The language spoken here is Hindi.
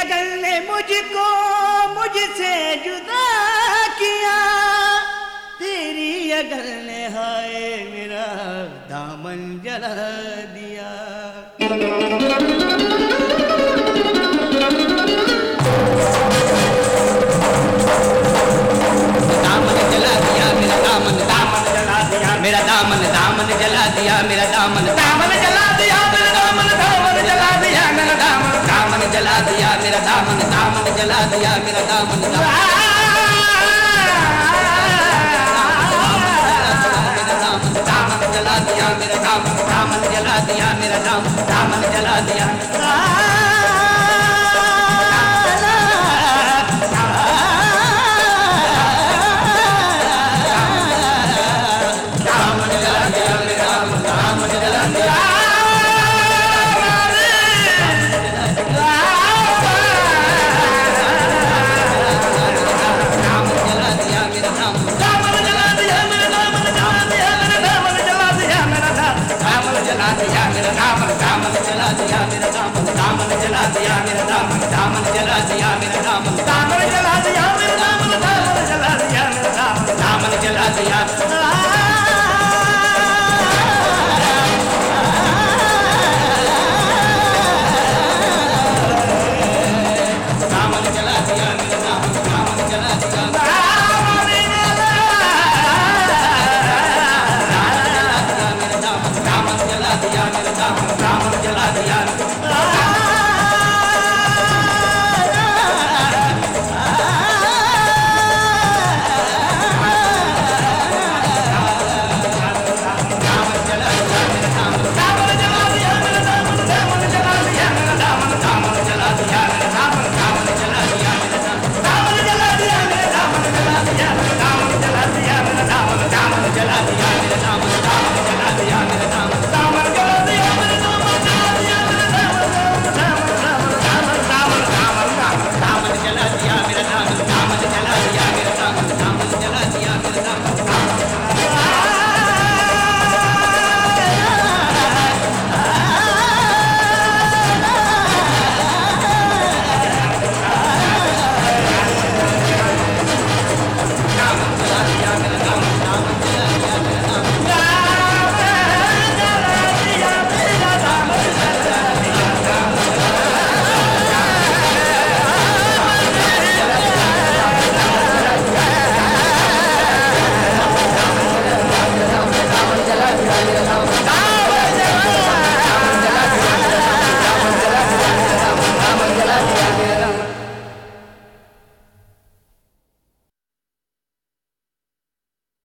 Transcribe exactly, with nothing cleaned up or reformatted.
अगल ने मुझको मुझसे जुदा किया, तेरी अगल ने हाय मेरा दामन जला दिया। दामन जला दिया मेरा दामन, दामन जला दिया मेरा दामन, दामन जला दिया मेरा दामन, दामन जला दिया मेरा दामन, दामन जला दिया मेरा दामन, दामन जला दिया मेरा दामन, दामन जला दिया मेरा दामन, दामन जला दिया मेरा दामन, दामन जला दिया मेरा दामन, दामन जला दिया। दामन जला दिया मेरा दामन, दामन जला दिया मेरा दामन, दामन जला